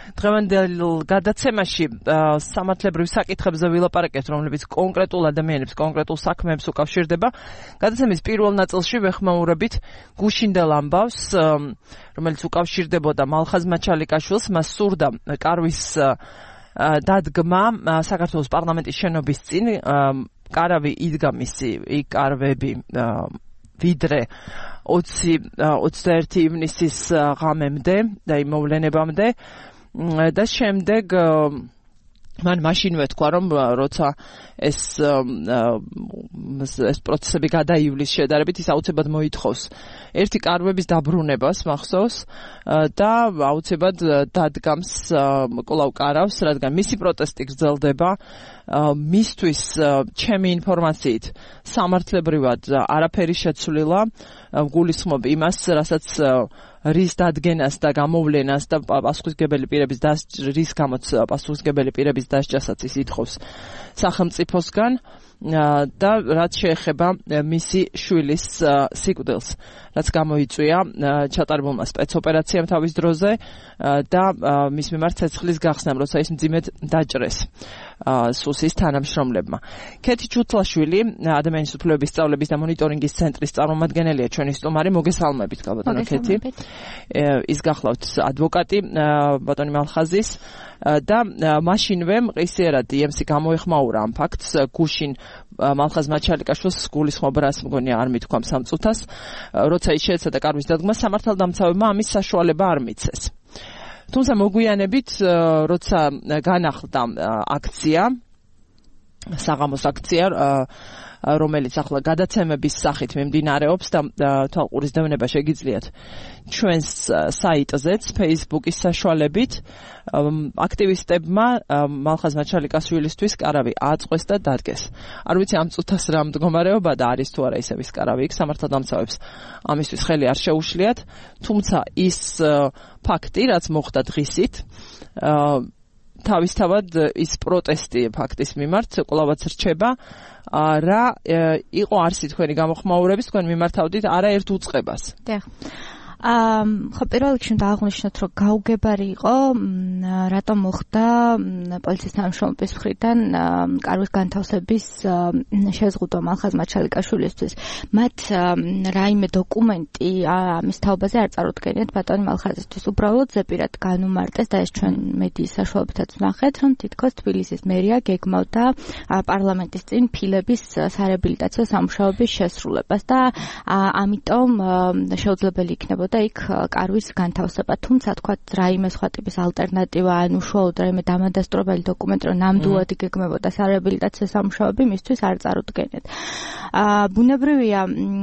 დღევანდელ გადაცემაში სამართლებრივ საკითხებზე ვილაპარაკებთ, რომლებიც კონკრეტულ ადამიანებს, კონკრეტულ საქმეებს უკავშირდება. გადაცემის პირველ ნაწილში ვეხმაურებით გუშინდელ ამბავს, რომელიც უკავშირდებოდა მალხაზ მაჩალიკაშვილს, მას სურდა კარვის დადგმა საქართველოს პარლამენტის შენობის წინ. კარავი იდგა მისი კარვები ვიდრე 21 ივნისის ღამემდე და იმ მოვლენებამდე და შემდეგ მან მაშინვე თქვა, რომ როცა ეს პროცესები გადაივლის შედარებით, ის აუცილებლად მოითხოვს ერთი კარვების დაბრუნებას მახსოვს და აუცილებლად დადგამს კვლავ კარავს, რადგან მისი პროტესტი გრძელდება. მისთვის ჩემი ინფორმაციით სამართლებრივად არაფერი შეცვლილა, გულისხმობ იმას, რასაც რის დადგენას და გამოვლენას და პასუხისმგებელი პირების რის გამოც პასუხისმგებელი პირების დასჯასაც ის ითხოვს სახელმწიფოსგან და რაც შეეხება მისი შვილის სიკვდილს, რაც გამოიწვია ჩატარებულმა სპეცოპერაციამ თავის დროზე და მის მიმართ ცეცხლის გახსნამ, როცა ის მძიმედ დაჭრეს სუსის თანამშრომლებმა. ქეთი ჩუთლაშვილი, ადამიანის უფლებების სწავლების და მონიტორინგის ცენტრის წარმომადგენელია ჩვენი სტუმარი, მოგესალმებით გაბატონო ქეთი. ის გახლავთ ადვოკატი ბატონი მალხაზის და მაშინვე მყისიერად EMC გამოეხმაურა ამ ფაქტს. გუშინ მალხაზ მაჩალიკაშვილს გულისხმობ, რას მგონია არ მithქვამ სამწუთას, როცა ის შეეცადა კარვის დადგმა, სამართალდამცავებმა ამის საშუალება არ მიცეს. თუმცა მოგვიანებით, როცა განახლდა აქცია, საღამოს აქცია, რომელიც ახლა გადაცემების სახით მიმდინარეობს და თვალყურის დევნება შეგიძლიათ ჩვენს საიტზეც, Facebook-ის საშუალებით. აქტივისტებმა მალხაზ მაჩალიკაშვილისთვის კარავი ააწყვეს და დადგეს. არ ვიცი ამ წუთას რა მდგომარეობა და არის თუ არა ისევ ის კარავი იქ, სამართალდამცავებს ამისთვის ხელი არ შეუშლიათ, თუმცა ის ფაქტი, რაც მოხდა დღისით, თავისთავად ის პროტესტი ფაქტის მიმართ კვლავაც რჩება, რა იყო არსი თქვენი გამოხმაურების, თქვენ მიმართავდით არაერთ უწყებას. ხო, პირველ რიგში უნდა აღვნიშნოთ, რომ გაუგებარი იყო, რატომ მოხდა პოლიციის თანამშრომლების მხრიდან კარვის განთავსების შეზღუდვა მალხაზ მაჩალიკაშვილისთვის. მათ რაიმე დოკუმენტი ამის თაობაზე არ წარუდგენიათ ბატონი მალხაზისთვის. უბრალოდ ზეპირად განუმარტეს და ეს ჩვენ მედიის საშუალებითაც ვნახეთ, რომ თითქოს თბილისის მერია გეგმავდა პარლამენტის წინ ფილების სარეაბილიტაციო სამუშაოების შესრულებას და ამიტომ შეუძლებელი იქნებოდა და იქ კარვის განთავსება. თუმცა თქვა რაიმე სხვა ტიპის ალტერნატივა, ან უშუალოდ რაიმე დამადასტურებელი დოკუმენტი, რომ ნამდვილად იგეგმებოდა სარეაბილიტაციო სამუშაოები, მისთვის არ წარუდგენიათ. ბუნებრივია,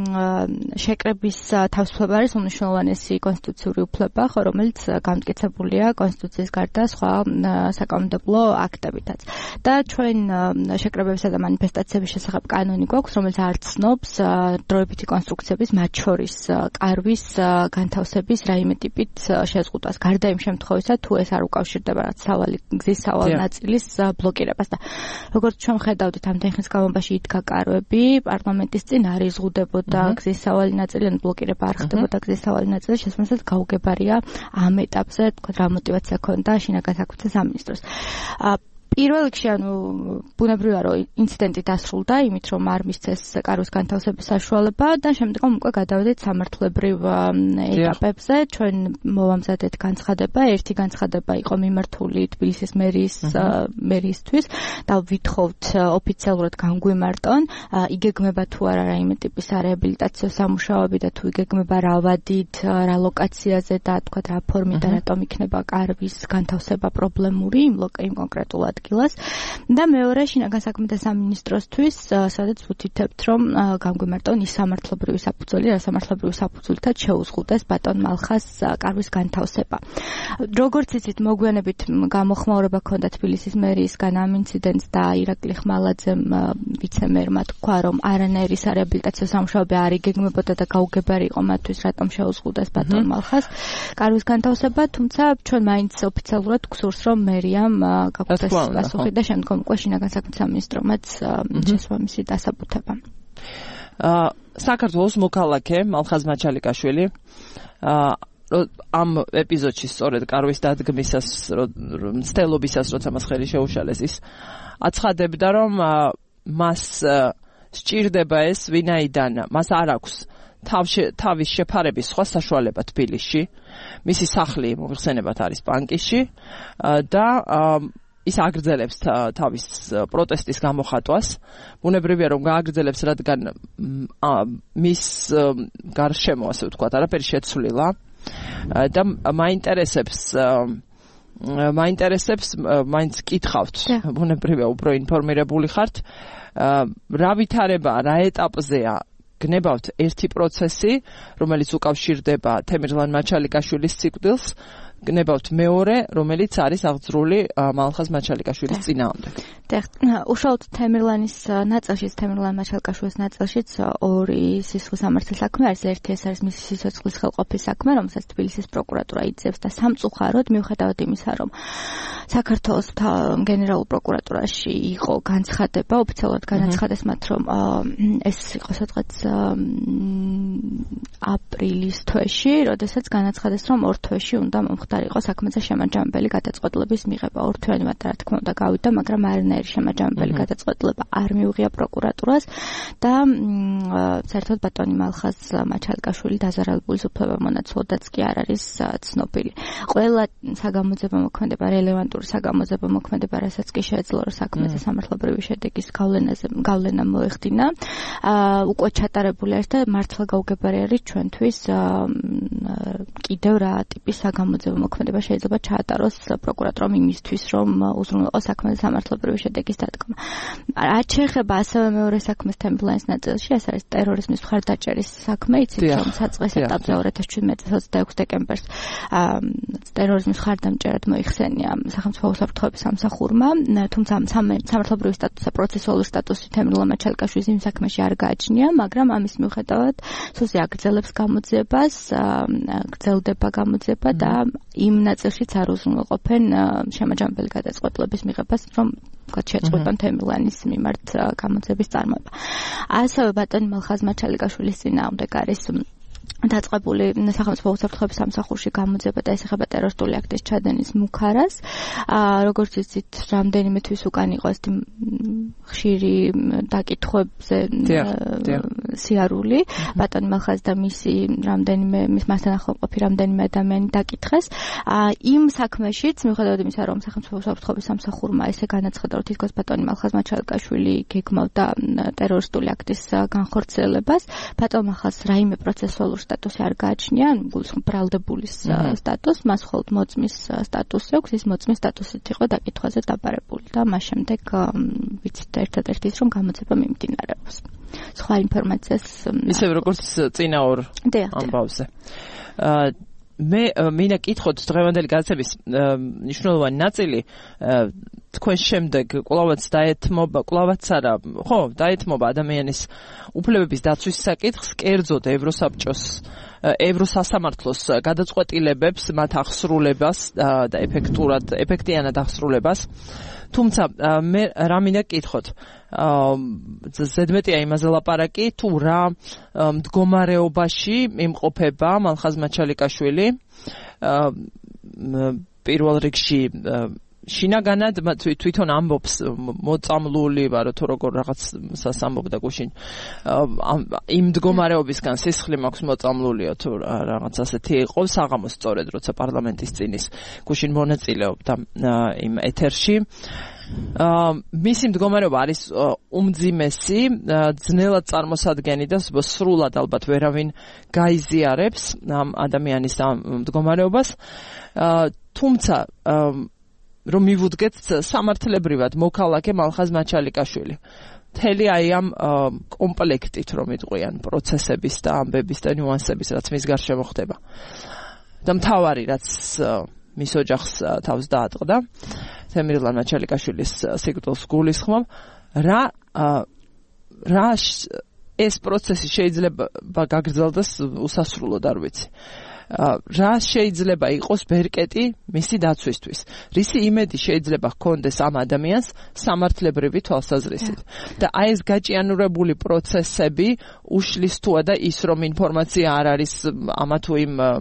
შეკრების თავისუფლება არის უმნიშვნელოვანესი კონსტიტუციური უფლება, ხო, რომელიც გამტკიცებულია კონსტიტუციის გარდა სხვა საკანონმდებლო აქტებითაც. და ჩვენ შეკრებებისა და მანიფესტაციების შესახებ კანონი გვაქვს, რომელიც არ ცნობს დროებითი კონსტრუქციების, მათ შორის კარვის განთავსების რაიმე ტიპით შეზღუდვას. გარდა იმ შემთხვევისა, თუ ეს არ უკავშირდება რაც გზის სავალ ნაწილის ბლოკირებას. და როგორც ჩვენ ხედავდით, ამდენი ხნის განმავლობაში იდგა კარვები, პარლამენტის წინ არ იზღუდებოდა გზის სავალი ნაწილი, ან ბლოკირება არ ხდებოდა გზის სავალი ნაწილი, შესაბამისად გაუგებარია ამ ეტაპზე, თქვა რა мотиваცია ქონდა შინაგან საქმეთა სამინისტროს. პირველ რიგში, ბუნებრივია, რომ ინციდენტი დასრულდა იმით, რომ არ მისცეს კარვის განთავსების საშუალება და შემდგომ უკვე გადავედით სამართლებრივ ეტაპებზე. ჩვენ მოვამზადეთ განცხადება, ერთი განცხადება იყო მიმართული თბილისის მერიისთვის და ვითხოვთ ოფიციალურად განგვიმარტონ, იგეგმება თუ არა რაიმე ტიპის სარეაბილიტაციო სამუშაოები და თუ იგეგმება რა ვადით, რა ლოკაციაზე და თქვა რა ფორმით და რატომ იქნება კარვის განთავსება პრობლემური იმ კონკრეტულ ადგილას. და მეორე შინაგან საქმეთა სამინისტროსთვის, სადაც ვუთითებთ, რომ განგვიმარტონ ის სამართლებრივი საფუძველი, რა სამართლებრივი საფუძვლითაც შეუზღუდეს ბატონ მალხაზს კარვის განთავსება. როგორც იცით, მოგვიანებით გამოხმაურება ჰქონდა თბილისის მერიისგან ამ ინციდენტს და ირაკლი ხმალაძემ ვიცე-მერმა თქვა, რომ არანაირი სარეაბილიტაციო სამუშაოები არ იგეგმებოდა და გაუგებარი იყო მათთვის, რატომ შეუზღუდეს ბატონ მალხაზს კარვის განთავსება, თუმცა ჩვენ მაინც ოფიციალურად გვსურს, რომ მერიამ გაგვდეს პასუხი და შემდგომ უკვე შინაგან საქმეთა სამინისტრომაც შესაბამისი დასაბუთება. საქართველოს მოქალაქე მალხაზ მაჩალიკაშვილი ამ ეპიზოდში სწორედ კარვის დადგმისას მცდელობისას როცა მას ხელი შეუშალეს ის აცხადებდა რომ მას სჭირდება ეს ვინაიდან მას არ აქვს თავის შეფარების სხვა საშუალება თბილისში მისი სახლი მოიხსენებათ არის პანკისში და ის აგრძელებს თავის პროტესტის გამოხატვას. ბუნებრივია რომ გააგრძელებს, რადგან მის გარშემო, ასე ვთქვათ, არაფერი შეცვლილა და მაინტერესებს მაინც კითხავთ, ბუნებრივია უფრო ინფორმირებული ხართ, რა ვითარება, რა ეტაპზეა გნებავთ ერთი პროცესი, რომელიც უკავშირდება თემირლან მაჩალიკაშვილის სიკვდილს, გნებავთ მეორე, რომელიც არის აღძრული მალხაზ მაჩალიკაშვილის წინააღმდეგ. უშუალოდ თემირლანის ნაწილშიც, თემირლან მაჩალიკაშვილის ნაწილშიც ორი სისხლის სამართლის საქმე არის. ერთი ეს არის მისი სიცოცხლის ხელყოფის საქმე, რომელსაც თბილისის პროკურატურა იძებს და სამწუხაროდ მიუხედავად იმისა, რომ საქართველოს გენერალურ პროკურატურაში იყო განცხადება, ოფიციალურად განაცხადეს მათ, რომ ეს იყო სადღაც აპრილის თვეში, როდესაც განაცხადეს, რომ ორ თვეში უნდა მომხდარიყო საქმეზე შემაჯამებელი გადაწყვეტილების მიღება. ორ თვეანივე რა თქმა უნდა გავიდა, მაგრამ არანაირი შემაჯამებელი გადაწყვეტილება არ მიუღია პროკურატურას და საერთოდ ბატონი მალხაზ მაჩალიკაშვილი დაზარალებული უფლებამონაცვლოდაც კი არ არის ცნობილი. ყველა საგამოძიებო მოქმედება, რელევანტური საგამოძიებო მოქმედება, რასაც კი შეეძლო რომ საქმეზე სამართლებრივი შედეგის გავლენა მოეხდინა, უკვე ჩატარებული არის და მართლა გაუგებარი არის ჩვენთვის კიდევ რა ტიპის საგამოძიებო მოქმედება შეიძლება ჩაატაროს პროკურატურამ იმისთვის, რომ უზრუნველყოს საქმეზე სამართლებრივი შედეგის დადგმა. რაც შეეხება ასევე მეორე საქმეს თემირლანის ნაწილში, ეს არის ტერორიზმის მხარდაჭერის საქმე, იცით რომ საწყის ეტაპზე 2017 წლის 26 დეკემბერს ტერორიზმის მხარდამჭერად მოიხსენია სახელმწიფო უსაფრთხოების სამსახურმა, თუმცა სამართლებრივი სტატუსა, პროცესუალური სტატუსი თემირლან მაჩალიკაშვილის იმ საქმეში არ გააჩნია, მაგრამ ამის მიუხედავად სულზე აგრძელებს გამოძიებას, გრძელდება გამოძიება და იმ ნაწილშიც არ უზრუნველყოფენ შემაჯამებელი გადაწყვეტილების მიღებას, რომ შეწყვეტონ თემირლანის მიმართ გამოძიების წარმოება. ასევე ბატონი მალხაზ მაჩალიკაშვილის წინააღმდეგ არის დაწყებული სახელმწიფო უსაფრთხოების სამსახურში გამოძიება და ეხება ტერორისტული აქტის ჩადენის მუქარას. როგორც იცით, რამდენიმე თვის უკან იყო ეს ხშირი დაკითხვებზე სიარული. ბატონი მალხაზ და მისი მასთან ახლომყოფი რამდენიმე ადამიანი დაკითხეს. იმ საქმეშიც, მიუხედავად იმისა, რომ სახელმწიფო უსაფრთხოების სამსახურმა ესე განაცხადა, რომ თითქოს ბატონი მალხაზ მაჩალიკაშვილი გეგმავდა ტერორისტული აქტის განხორციელებას, ბატონ მალხაზს რაიმე პროცესუალური სტატუსი არ გააჩნია, გულისხმობ ბრალდებულის სტატუსს, მას მხოლოდ მოწმის სტატუსი აქვს, ის მოწმის სტატუსით იყო დაკითხვაზე დაბარებული და მას შემდეგ ვიცით ერთადერთი ის, რომ გამოძიება მიმდინარეობს. სხვა ინფორმაციას ისევ როგორც წინა ორ ამბავზე. მე მინდა კითხოთ დღევანდელი გადაცემის მნიშვნელოვანი ნაწილი თქვენ შემდეგ კვლავაც დაეთმობა ადამიანის უფლებების დაცვის საკითხს, კერძოდ ევროსასამართლოს გადაწყვეტილებებს, მათ აღსრულებას და ეფექტიანად აღსრულებას. თუმცა მე რა მინდა კითხოთ, ზედმეტია იმაზე ლაპარაკი, თუ რა მდგომარეობაში იმყოფება მალხაზ მაჩალიკაშვილი, პირველ რიგში შინაგანად თვითონ ამბობს მოწამლული ვარო თუ როგორ რაღაცას ამბობდა გუშინ იმ მდგომარეობისგან სისხლი მაქვს მოწამლულია თუ რაღაც ასეთი იყო საღამოს სწორედ როცა პარლამენტის წინის გუშინ მონაწილეობდა იმ ეთერში მისი მდგომარეობა არის უმძიმესი, ძნელად წარმოსადგენი და სრულად ალბათ ვერავინ გაიზიარებს ამ ადამიანის მდგომარეობას, თუმცა რომ მივუდგეთ სამართლებრივად მოქალაქე მალხაზ მაჩალიკაშვილი. მთელი აი ამ კომპლექტით რომ იყვიან პროცესების და ამბების და ნიუანსების, რაც მის გარშემო ხდება. და მთავარი, რაც მის ოჯახს თავს დაატყდა, თემირლან მაჩალიკაშვილის სიკვდილს გულისხმობ, რა ეს პროცესი შეიძლება გაგრძელდეს უსასრულოდ არ ვიცი. რა შეიძლება იყოს ბერკეტი მისი დაცვისთვის? რისი იმედი შეიძლება ჰქონდეს ამ ადამიანს სამართლებრივი თვალსაზრისით? და აი ეს გაჭიანურებული პროცესები უშლის თუა და ის რომ ინფორმაცია არ არის ამა თუ იმ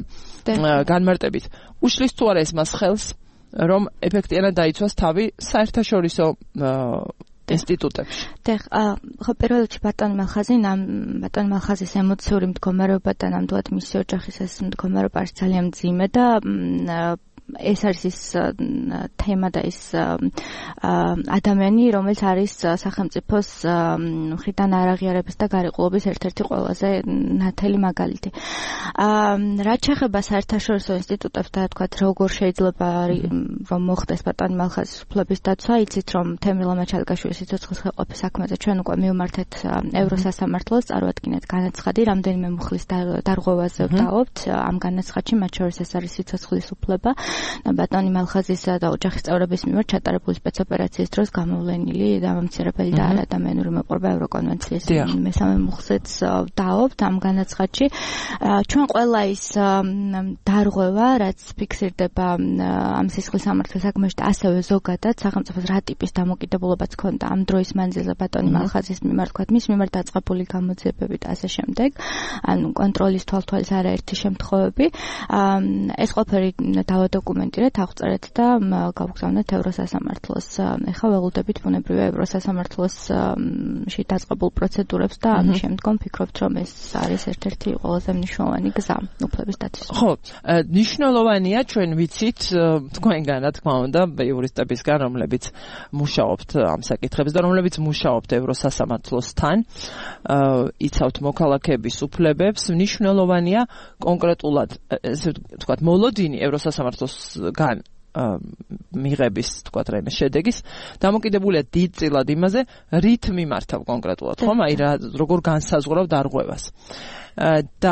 განმარტებით უშლის თუ არა ეს მას ხელს რომ ეფექტიანად დაიცვას თავი საერთაშორისო ინსტიტუტებში. ხო პირველ რიგში ბატონი მალხაზის ემოციური მდგომარეობა და ნამდვილად მისი ოჯახის ეს მდგომარეობა არის ძალიან მძიმე და ეს არის ის თემა და ის ადამიანი, რომელიც არის სახელმწიფოს მხრიდან არაღიარების და გარიყულობის ერთ-ერთი ყველაზე ნათელი მაგალითი. რაც შეეხება საერთაშორისო ინსტიტუტებს და თქვათ როგორ შეიძლება რომ მოხდეს ბატონი მალხაზის უფლების დაცვა, იცით რომ თემრილ მაჩალკაშვილის სიცოცხლის ხელყოფის საქმეზე ჩვენ უკვე მივმართეთ ევროსასამართლოს, წარუადგინეთ განაცხადი, რამდენიმე მუხლის დარღვევაზე ვდაობთ ამ განაცხადში, მათ შორის ეს არის სიცოცხლის უფლება. ბატონი მალხაზისა და ოჯახის წევრების მიმართ ჩატარებული სპეცოპერაციის დროს გამოვლენილი დამამცირებელი და არადამიანური მოპყრობა ევროკონვენციის მესამე მუხლზეც ვდაობთ ამ განაცხადში. ჩვენ ყველა ის დარღვევა, რაც ფიქსირდება ამ სისხლის სამართლის საქმეში და ასევე ზოგადად სახელმწიფოს რა ტიპის დამოკიდებულებაც ჰქონდა ამ დროის მანძილზე ბატონი მალხაზის მიმართ, თქვათ, მის მიმართ დაწყებული გამოძიებები და ასე შემდეგ, ანუ კონტროლის თვალთვალის არაერთი შემთხვევები. ეს ყველაფერი დავადოკუმენტირეთ, აღწერეთ და გავგზავნეთ ევროსასამართლოს. ეხლა ველოდებით ბუნებრივია ევროსასამართლოსში დაწყებულ პროცედურებს და ამის შემდგომ ფიქრობთ, რომ ეს არის ერთ-ერთი ყველაზე მნიშვნელოვანი გზა უფლების დაცვის. ხო, მნიშვნელოვანია ჩვენ ვიცით თქვენგან რა თქმა უნდა იურისტებისგან, რომლებიც მუშაობთ ამ საკითხებზე და რომლებიც მუშაობთ ევროსასამართლოსთან, იცავთ მოქალაქეების უფლებებს, მნიშვნელოვანია კონკრეტულად ესე ვთქვათ მოლოდინი ევროსასამართლოსგან მიღების თქვათ რაიმე შედეგის დამოკიდებულია დიდწილად იმაზე, რით მიმართავ კონკრეტულად, ხომ? აი როგორ განსაზღვრავ დარღვევას. და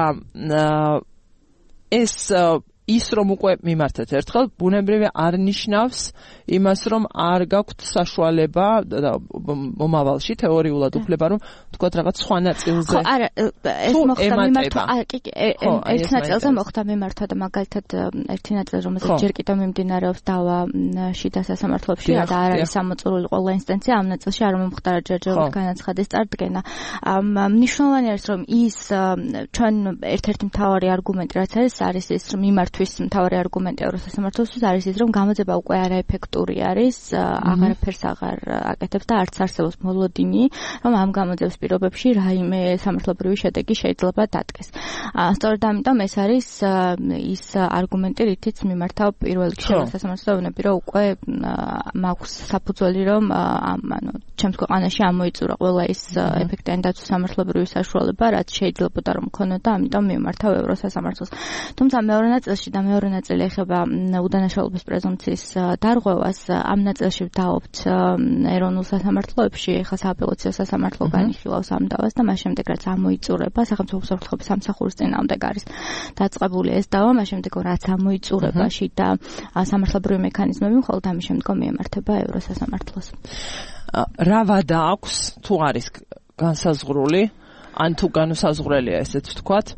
ეს ის რომ უკვე მიმართეთ ერთხელ, ბუნებრივია არ ნიშნავს იმას, რომ არ გაქვთ საშუალება მომავალში თეორიულად უფლება, რომ თქვათ რაღაც სხვა ნაწილზე. ხო, არა, ეს მოხდა მიმართვა, ერთ ნაწილზე მოხდა მიმართვა და მაგალითად ერთი ნაწილი, რომელსაც ჯერ კიდევ მიმდინარეობს დავა შიდა სასამართლოებში და არ არის სამოწურული ყველა ინსტანცია, ამ ნაწილში არ მომხდარა ჯერჯერობით განაცხადის წარდგენა. მნიშვნელოვანი არის, რომ ის ჩვენ ერთ-ერთი მთავარი არგუმენტი რაც არის ის, რომ მიმართვის მთავარი არგუმენტი ევროსასამართლოსთვის არის ის, რომ გამოძება უკვე არაეფექტური არის, აღარაფერს აღარ აკეთებს და არც არსებობს მოლოდინი, რომ ამ გამოძების პირობებში რაიმე სამართლებრივი შედეგი შეიძლება დადგეს. სწორედ ამიტომ ეს არის ის არგუმენტი, რითიც მიმართავ პირველ რიგში ევროსასამართლოს და ვუნები, რომ უკვე მაქვს საფუძველი, რომ ანუ ჩემს ქვეყანაში ამოიწურა ყველა ის ეფექტიანი დაცვის სამართლებრივი საშუალება, რაც შეიძლებოდა რომ მქონოდა, ამიტომ მიმართავ ევროსასამართლოს. თუმცა მეორე ნაწილში და მეორე ნაწილი ეხება უდანაშაულობის პრეზუმპციის დარღვევას, ამ ნაწილში ვდაობთ ეროვნულ სასამართლოებში, ეხლა სააპელაციო სასამართლო განიხილავს ამ დავას და მას შემდეგ რაც ამოიწურება სახელმწიფო უსაფრთხოების სამსახურის წინააღმდეგ არის დაწყებული ეს დავა, მას შემდეგ რაც ამოიწურებაში და სამართლებრივი მექანიზმები მხოლოდ ამის შემდგომ მიემართება ევროსასამართლოს. რა ვადა აქვს თუ არის განსაზღვრული, ან თუ განსაზღვრელია ესეც ვთქვათ,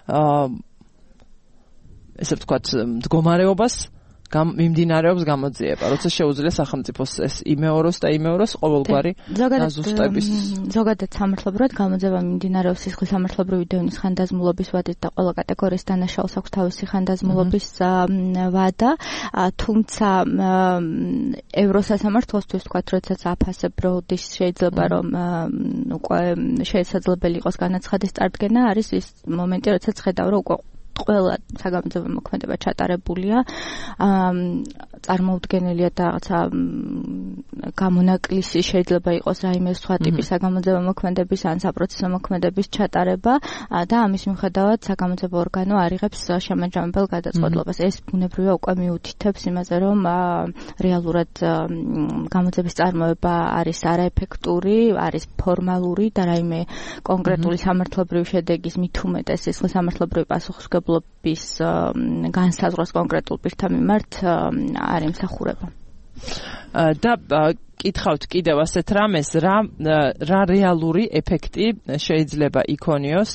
ესე ვთქვათ, მდგომარეობას მიმდინარეობს გამოძიება, როცა შეუძლია სახელმწიფოს ეს იმეოროს და იმეოროს ყოველგვარი დაზუსტების. ზოგადად სამართლებრივად გამოძიება მიმდინარეობს სისხლის სამართლებრივი დევნის ხანდაზმულობის ვადით და ყველა კატეგორიის დანაშაულს აქვს თავისი ხანდაზმულობის ვადა, თუმცა ევროსასამართლოსთვის ვთქვათ, როდესაც აფასებ როდის შეიძლება რომ უკვე შესაძლებელი იყოს განაცხადის წარდგენა, არის ის მომენტი, როდესაც ხედავ რომ უკვე ყველა საგამოძიებო მოქმედება ჩატარებულია, წარმოუდგენელია და რაღაცა გამონაკლისი შეიძლება იყოს რაიმე სხვა ტიპის საგამოძიებო მოქმედების ან საპროცესო მოქმედების ჩატარება და ამის მიუხედავად საგამოძიებო ორგანო არიღებს შემაჯამებელ გადაწყვეტილებას. ეს ბუნებრივია უკვე მიუთითებს იმაზე, რომ რეალურად გამოძიების წარმოება არის არაეფექტური, არის ფორმალური და რაიმე კონკრეტული სამართლებრივი შედეგის მით უმეტეს სისხლის სამართლებრივი პასუხისმგებლობის განსაზღვრას კონკრეტულ პირთა მიმართ არ ემსახურება. და კითხავთ კიდევ ასეთ რამეს, რა რეალური ეფექტი შეიძლება იქონიოს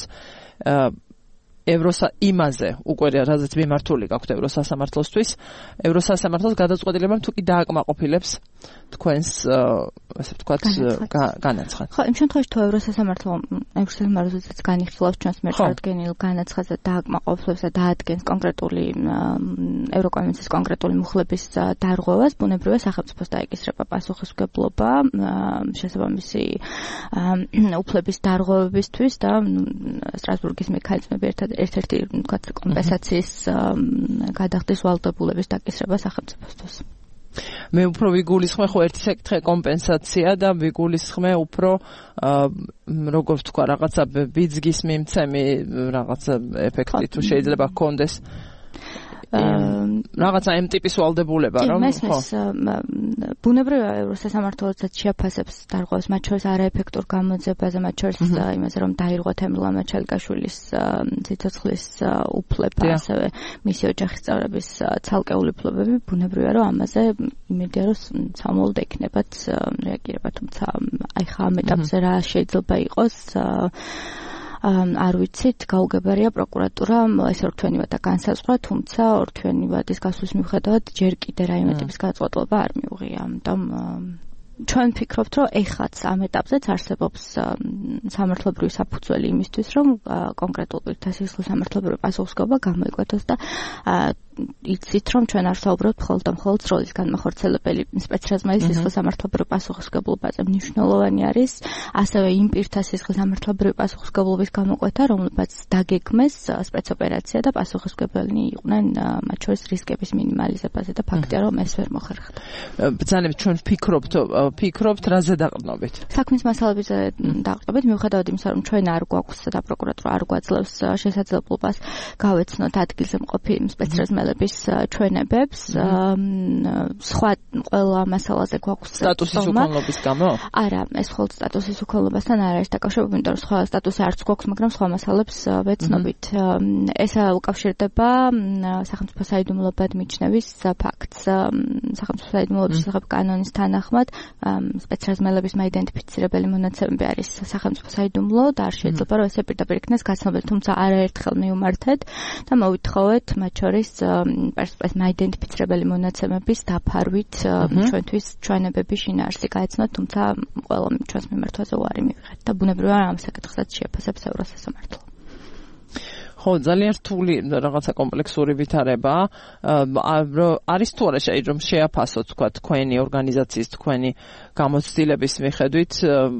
იმაზე, უკვე რაზეც მიმართული გაქვთ ევროსასამართლოსთვის, ევროსასამართლოს გადაწყვეტილებამ თუ კი დააკმაყოფილებს თქვენს ასე ვთქვათ განაცხად. ხო, იმ შემთხვევაში თუ ევროსასამართლო ევროსასამართლოც განიხილავს ჩვენს მიერ წარდგენილ განაცხადს და დააკმაყოფილებს და დაადგენს კონკრეტული ევროკომისიის კონკრეტული მუხლების დარღვევას, ბუნებრივია სახელმწიფოს დაეკისრება პასუხისმგებლობა შესაბამისი უფლების დარღვევებისთვის და სტრასბურგის მექანიზმები ერთ-ერთი ვთქვათ კომპენსაციის გადახდის ვალდებულების დაკისრება სახელმწიფოსთვის. მე უფრო ვიგულისხმე ხო ერთი საკითხი კომპენსაცია და ვიგულისხმე უფრო როგორ ვთქვა რაღაცა ბიძგის მიმცემი რაღაცა ეფექტი თუ შეიძლება გქონდეს რაღაცა ამ ტიპის ვალდებულება რომ ხო ბუნებრივია ევროსასამართლოც შეაფასებს დარღვევას მათ შორის არაეფექტურ გამოძებაზე მათ შორის იმაზე რომ დაირღვა თემურლენ მაჩალიკაშვილის სიცოცხლის უფლება ასევე მისი ოჯახის წევრების ცალკეული უფლებები ბუნებრივია რომ ამაზე იმედია რომ სამოულოდ ექნებათ რეაგირება თუმცა აი ხა ამ ეტაპზე რა შეიძლება იყოს არ ვიცით, გაუგებარია პროკურატურა ეს ორთვენივად განსაზღვრა, თუმცა ორთვენივადის გასვლის მიუხედავად ჯერ კიდე რაიმეტების გადაწყვეტილება არ მიუღია. ამიტომ ჩვენ ვფიქრობთ, რომ ეხლაც ამ ეტაპზეც არსებობს სამართლებრივი საფუძველი იმისთვის, რომ კონკრეტულ პირთა სისხლის სამართლებრივი პასუხისმგებლობა გამოიკვეთოს და იცით, რომ ჩვენ არ საუბრობთ მხოლოდ და მხოლოდ სროლის განმახორციელებელი სპეცრაზმერის სისხლის სამართლებრივი პასუხისმგებლობაზე. მნიშვნელოვანი არის ასევე იმ პირთა სისხლის სამართლებრივი პასუხისმგებლობის გამოკვეთა, რომლებაც დაგეგმეს სპეცოპერაცია და პასუხისმგებლნი იყვნენ მათ შორის რისკების მინიმალიზებაზე და ფაქტია, რომ ეს ვერ მოხერხდა. ბრძანებით ჩვენ ვფიქრობთ რაზე დაყრდნობით? საქმის მასალებზე დაყრდნობით, მიუხედავად იმისა, რომ ჩვენ არ გვაქვს და პროკურატურა არ გვაძლევს შესაძლებლობას გავეცნოთ ადგილზე მყოფი სპეცრაზმელების ჩვენებებს, სხვა ყველა მასალაზე გვაქვს სტატუსის უქონლობის გამო? არა, ეს მხოლოდ სტატუსის უქონლობასთან არ არის დაკავშირებული, იმიტომ რომ სხვა სტატუსი არც გვაქვს, მაგრამ სხვა მასალებს ვეცნობით. ეს უკავშირდება სახელმწიფო საიდუმლოებად მიჩნევის ფაქტს. სახელმწიფო საიდუმლოების შესახებ კანონის თანახმად სპეცრაზმელების მაიდენტიფიცირებელი მონაცემები არის სახელმწიფო საიდუმლო და არ შეიძლება რომ ესე პირდაპირ იქნეს გაცნობილი, თუმცა არაერთხელ მივმართეთ და მოვითხოვეთ მათ შორის მაიდენტიფიცირებელი მონაცემების დაფარვით ჩვენთვის ჩვენებები შინაარსი გაეცნოთ, თუმცა ყველა ჩვენს მიმართვაზე უარი მივიღეთ და ბუნებრივია ამ საკითხსაც შეაფასებს ევროსასამართლო. ხო, ძალიან რთული რაღაცა კომპლექსური ვითარება არის თუ არა რომ შეაფასოთ თქვა თქვენი ორგანიზაციის თქვენი გამოცდილების მიხედვით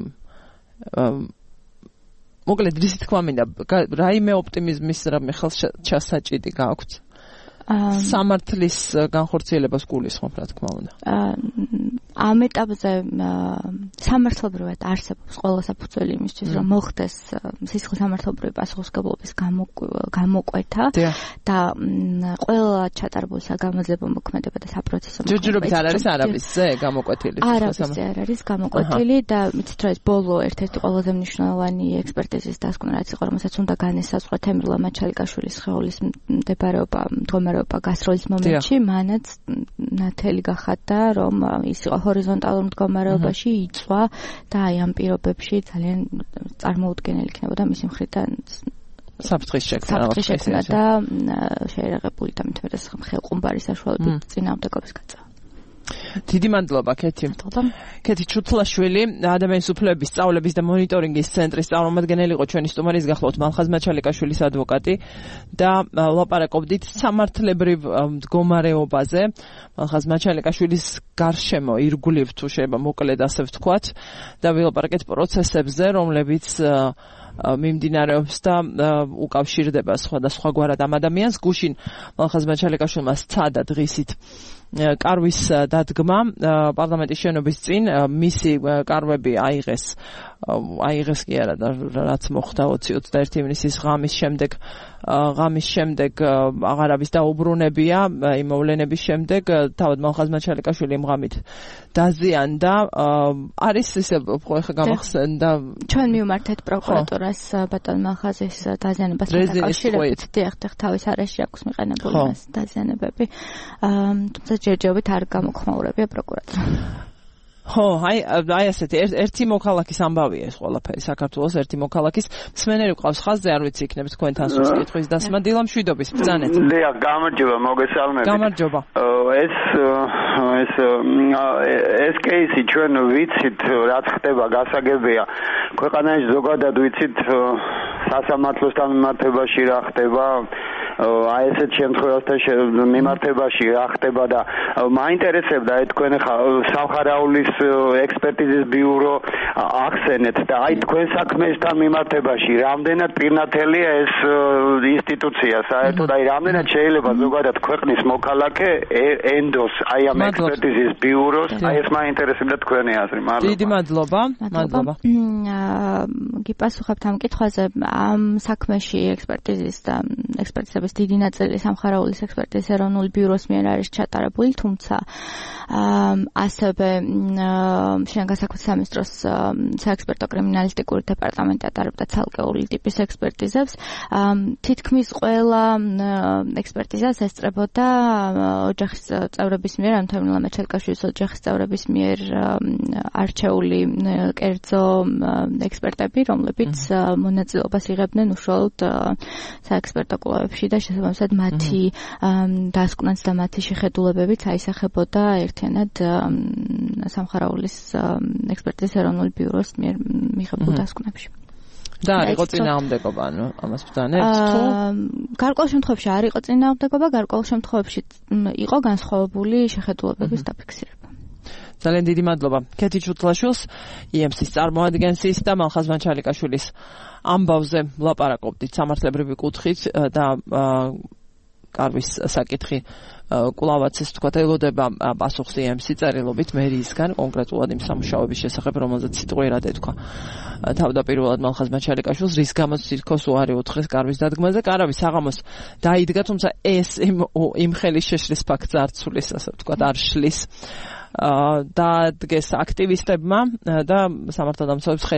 მოკლედ ისი თქვა მინდა რაიმე ოპტიმიზმის რამე ხელშესაჭიდი გაქვთ სამართლის განხორციელებას გულისხმობ რა თქმა უნდა ამ ეტაპზე სამართლებრივად არსებობს ყველა საფუძველი იმისთვის რომ მოხდეს სისხლის სამართლებრივი პასუხისმგებლობის გამოკვეთა და ყველა ჩატარებული საგამოძიებო მოქმედება და საპროცესო მოქმედება ჯერჯერობით არ არის არაბისზე გამოკვეთილი არაბისზე არ არის გამოკვეთილი და მიცით რომ ეს ბოლო ერთ-ერთი ყველაზე მნიშვნელოვანი ექსპერტიზის დასკვნა რაც იყო რომელსაც უნდა განესაზღვრა თემურლენ მაჩალიკაშვილის სხეულის მდებარეობა მდგომარეობა გასროლის მომენტში მანაც ნათელი გახადა რომ ის იყო ჰორიზონტალურ მდგომარეობაში იწვა და აი ამ პირობებში ძალიან წარმოუდგენელი იქნებოდა მისი მხრიდან საფრთხის შექმნა და შეერაღებული და მithumetes ხელყუმბარის საშუალებით წინააღმდეგობის გაწევა. დიდი მადლობა კეთი. კეთი ჩუთლაშვილი ადამიანის უფლებების სწავლების და მონიტორინგის ცენტრის წარმომადგენელი იყო ჩვენი სტუმარი, გახლავთ მალხაზ მაჩალიკაშვილის ადვოკატი და ვლაპარაკობდით სამართლებრივ მდგომარეობაზე. მალხაზ მაჩალიკაშვილის გარშემო ირგვლივ თუ შეიძლება მოკლედ ასე ვთქვათ და ვილაპარაკეთ პროცესებზე, რომლებიც მიმდინარეობს და უკავშირდება სხვადასხვაგვარად ამ ადამიანს. გუშინ მალხაზ მაჩალიკაშვილმა სცადა დღისით კარვის დადგმა პარლამენტის შენობის წინ მისი კარვები აიღეს კი არა და რაც მოხდა 20-21 ივნისის ღამის შემდეგ აღარ არის დაუბრუნებია იმოვლენების შემდეგ თავად მალხაზ მაჩალიკაშვილი იმ ღამით დაზიანდა არის ესე ხა გამახსენდა ჩვენ მივმართეთ პროკურატურას ბატონ მალხაზის დაზიანებას დაკავშირებით დიახ თავის არეში აქვს მიყენებული მას დაზიანებები თუმცა ჯერჯერობით არ გამოხმაურებია პროკურატურა. ხო, აი ასეთი ერთი მოქალაქის ამბავია ეს ყველაფერი საქართველოს ერთი მოქალაქის მსმენელი ყავს ხაზზე არ ვიცი იქნებს თქვენთან სულ კითხვის დასმა დილა მშვიდობის ბრძანეთ. დიახ, გამარჯობა, მოგესალმებით. გამარჯობა. ეს кейსი ჩვენ ვიცით რაც ხდება გასაგებია. ქვეყანაში ზოგადად ვიცით სასამართლოსთან მიმართებაში რა ხდება. აი ესეთ შემთხვევასთან მიმართებაში რა ხდება და მაინტერესებდა თქვენ სამხარაულის ექსპერტიზის ბიურო ახსენეთ და აი თქვენ საქმესთან მიმართებაში რამდენად პირნათელია ეს ინსტიტუცია საერთოდ აი რამდენად შეიძლება ზოგადად ქვეყნის მოქალაქე ენდოს აი ამ ექსპერტიზის ბიუროს აი ეს მაინტერესებდა თქვენი აზრი. დიდი მადლობა. გიპასუხებთ ამ კითხვაზე ამ საქმეში ექსპერტიზების დიდი ნაწილი სამხარაულის ექსპერტიზის ეროვნული ბიუროს მიერ არის ჩატარებული, თუმცა ასევე შინაგან საქმეთა სამინისტროს საექსპერტო კრიმინალისტიკური დეპარტამენტი ატარებდა ცალკეული ტიპის ექსპერტიზებს. თითქმის ყველა ექსპერტიზას ესწრებოდა ოჯახის წევრების მიერ, ანთამილ მეჩელკაშვილის ოჯახის წევრების მიერ არჩეული კერძო ექსპერტები, რომლებიც მონაწილეობას იღებდნენ უშუალოდ საექსპერტო კვლევებში და შესაბამისად მათი დასკვნაც და მათი შეხედულებებიც აისახებოდა ერთიანად სამხარაულის ექსპერტიზის ეროვნული ბიუროს მიერ მიღებულ დასკვნებში. და არ იყო წინააღმდეგობა, ამას ვთანებთ თუ? გარკვეულ შემთხვევაში არ იყო წინააღმდეგობა, გარკვეულ შემთხვევაში იყო განსხვავებული შეხედულებების დაფიქსირება. ძალიან დიდი მადლობა. ქეთი ჩუთლაშვილს, EMC-ის წარმოადგენსის და მალხაზ მანჩალიკაშვილის ამბავზე ვლაპარაკობდით სამართლებრივი კუთხით და კარვის საკითხი კვლავაც ეს თქვა ელოდება პასუხს EMC წერილობით მერიისგან კონკრეტულად იმ სამუშაოების შესახებ, რომელზეც სიტყვიერად ეთქვა თავდაპირველად მალხაზ მანჩალიკაშვილს, რის გამოც თითქოს უარი უთხრეს კარვის დადგმაზე. კარავი საღამოს დაიდგა, თუმცა ეს იმ ხელის შეშლის ფაქტს არ ცulis, ასე ვთქვათ, არ შლის. დაადგეს აქტივისტებმა და სამართალდამცავებს